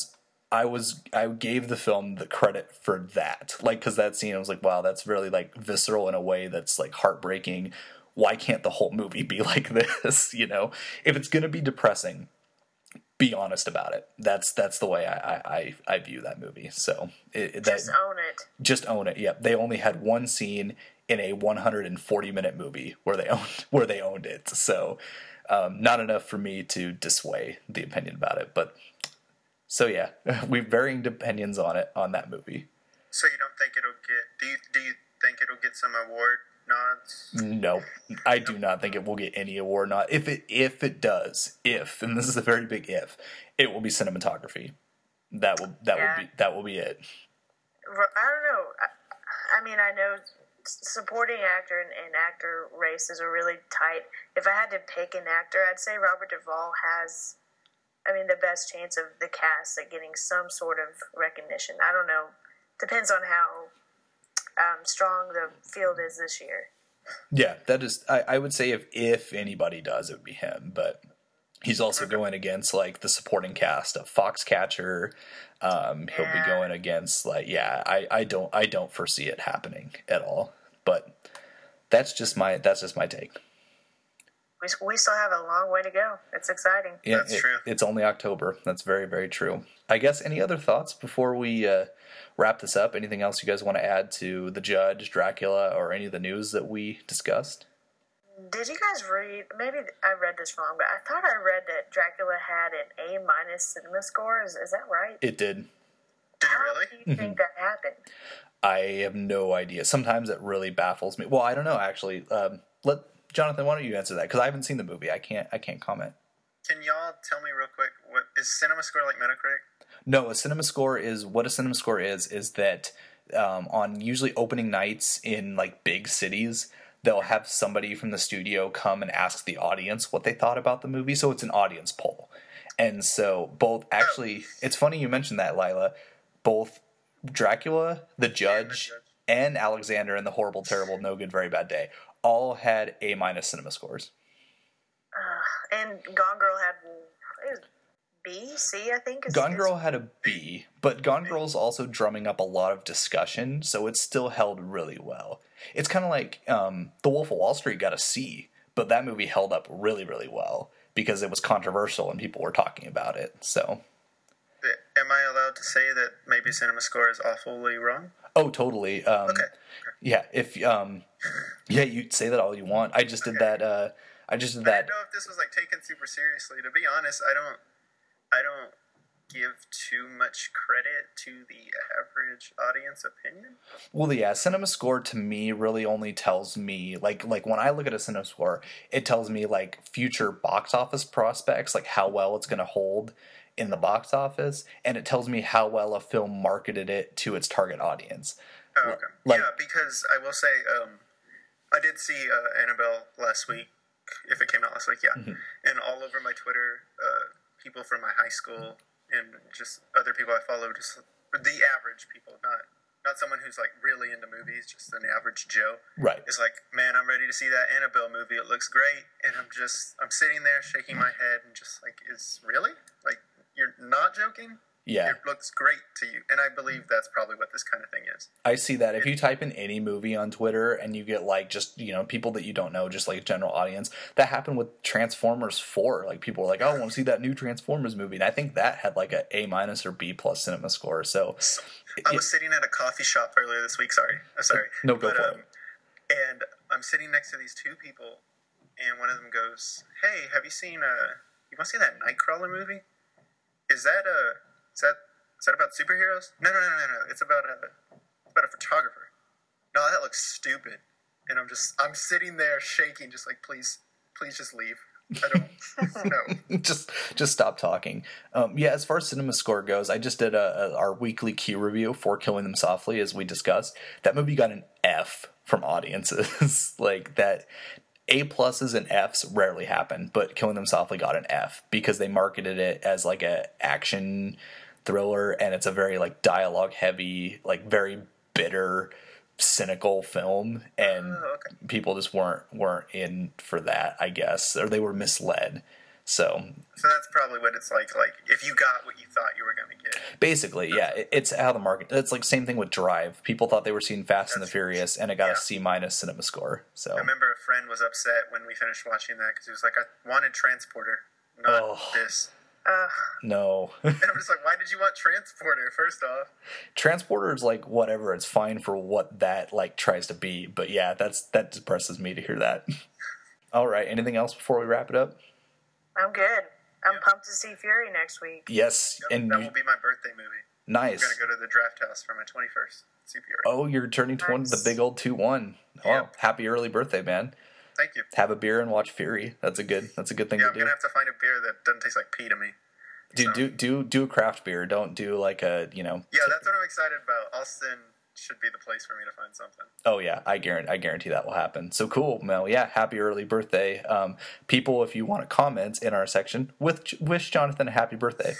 I gave the film the credit for that. Like, because that scene, I was like, wow, that's really, like, visceral in a way that's, like, heartbreaking. Why can't the whole movie be like this, If it's going to be depressing, be honest about it. That's the way I view that movie. So just own it. Just own it. Yep. They only had one scene in a 140-minute movie where they owned it. So not enough for me to dissuade the opinion about it. But so yeah, we've varying opinions on that movie. So you don't think it'll get? Do you think it'll get some award nods? No, I do not think it will get any award nod. If it does, and this is a very big if, it will be cinematography. That will be it. I don't know. I mean, I know supporting actor and actor races are really tight. If I had to pick an actor, I'd say Robert Duvall has, the best chance of the cast at getting some sort of recognition. I don't know. Depends on how strong the field is this year. Yeah, that is. I would say if anybody does, it would be him. But he's also going against, like, the supporting cast of Foxcatcher. He'll be going against, like, I don't foresee it happening at all. But that's just my take. We still have a long way to go. It's exciting. Yeah, that's true. It's only October. That's very, very true. I guess any other thoughts before we wrap this up? Anything else you guys want to add to The Judge, Dracula, or any of the news that we discussed? Did you guys read, maybe I read this wrong, but I thought I read that Dracula had an A- cinema score. Is that right? It did. Did it really? How do you think that happened? I have no idea. Sometimes it really baffles me. Well, I don't know, actually. Jonathan, why don't you answer that? Because I haven't seen the movie. I can't comment. Can y'all tell me real quick, what is Cinema Score like Metacritic? No, a cinema score is that on usually opening nights in, like, big cities, they'll have somebody from the studio come and ask the audience what they thought about the movie. So it's an audience poll. And so it's funny you mentioned that, Lila. Both Dracula, The Judge, and Alexander and the Horrible, Terrible, No Good, Very Bad Day all had A- cinema scores. And Gone Girl had B, C, I think. Gone Girl had a B, but Gone Girl's also drumming up a lot of discussion, so it's still held really well. It's kind of like The Wolf of Wall Street got a C, but that movie held up really, really well because it was controversial and people were talking about it. So, am I allowed to say that maybe Cinema Score is awfully wrong? Oh, totally. Okay. Yeah, if you say that all you want. I just did that. I didn't know if this was, like, taken super seriously. To be honest, I don't give too much credit to the average audience opinion. Well, yeah, Cinema Score to me really only tells me like when I look at a Cinema Score, it tells me like future box office prospects, like how well it's going to hold in the box office, and it tells me how well a film marketed it to its target audience. Oh, okay. Yeah, because I will say, I did see Annabelle last week, if it came out last week, yeah. Mm-hmm. And all over my Twitter, people from my high school and just other people I follow, just the average people, not someone who's like really into movies, just an average Joe. Right. Is like, man, I'm ready to see that Annabelle movie. It looks great. And I'm sitting there shaking my head and just like, really? Like, you're not joking? Yeah. It looks great to you. And I believe that's probably what this kind of thing is. I see that. If you type in any movie on Twitter and you get like just, people that you don't know, just like a general audience, that happened with Transformers 4. Like people were like, oh, I want to see that new Transformers movie. And I think that had like a A- or B+ Cinema Score. So I was sitting at a coffee shop earlier this week. Sorry. No, go for it. And I'm sitting next to these two people and one of them goes, hey, have you seen, you want to see that Nightcrawler movie? Is that about superheroes? No. It's about a photographer. No, that looks stupid. And I'm sitting there shaking, just like, please just leave. I don't know. just stop talking. As far as Cinema Score goes, I just did our weekly Q review for Killing Them Softly, as we discussed. That movie got an F from audiences. Like that. A+ and Fs rarely happen, but Killing Them Softly got an F because they marketed it as like a action thriller, and it's a very like dialogue heavy, like very bitter, cynical film, and people just weren't in for that, I guess, or they were misled. So that's probably what it's like. Like if you got what you thought you were going to get. Basically, yeah, it's how the market. It's like same thing with Drive. People thought they were seeing Fast and the Furious, and it got a C- Cinema Score. So I remember a friend was upset when we finished watching that because he was like, "I wanted Transporter, not this." No. And I'm just like, why did you want Transporter? First off, Transporter is like whatever. It's fine for what that like tries to be, but yeah, that depresses me to hear that. All right, anything else before we wrap it up? I'm good. I'm pumped to see Fury next week. Yes. Yep, and that will be my birthday movie. Nice. I'm going to go to the draft house for my 21st. See Fury. Oh, you're turning 20, the big old 2-1. Oh, yep. Happy early birthday, man. Thank you. Have a beer and watch Fury. That's a good thing to do. I'm going to have to find a beer that doesn't taste like pee to me. Dude, do a craft beer. Don't do like a, Yeah, that's what I'm excited about. Austin should be the place for me to find something. Oh yeah, I guarantee that will happen. So cool, Mel. Yeah, happy early birthday. People, if you want to comment in our section, wish Jonathan a happy birthday.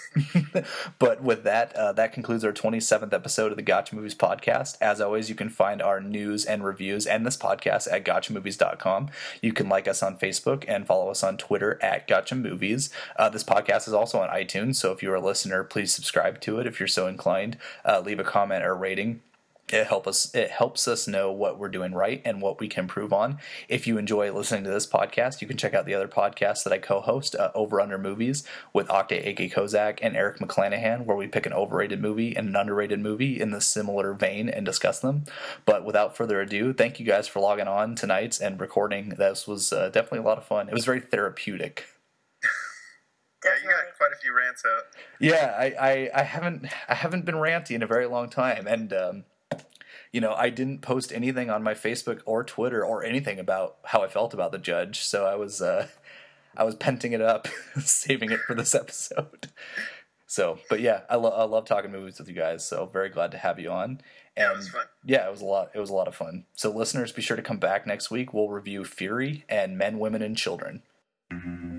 But with that, that concludes our 27th episode of the Gotcha Movies podcast. As always, you can find our news and reviews and this podcast at gotchamovies.com. You can like us on Facebook and follow us on Twitter at Gotcha Movies. This podcast is also on iTunes, so if you're a listener, please subscribe to it if you're so inclined. Leave a comment or rating. It helps us know what we're doing right and what we can improve on. If you enjoy listening to this podcast, you can check out the other podcasts that I co-host, Over Under Movies, with Octay A.K. Kozak and Eric McClanahan, where we pick an overrated movie and an underrated movie in the similar vein and discuss them. But without further ado, thank you guys for logging on tonight and recording. This was definitely a lot of fun. It was very therapeutic. Yeah, you got quite a few rants out. Yeah, I haven't been ranty in a very long time, and I didn't post anything on my Facebook or Twitter or anything about how I felt about The Judge, so I was penting it up, saving it for this episode. So, but yeah, I love talking movies with you guys, so very glad to have you on. And yeah, it was fun. Yeah, it was a lot. It was a lot of fun. So, listeners, be sure to come back next week. We'll review Fury and Men, Women, and Children.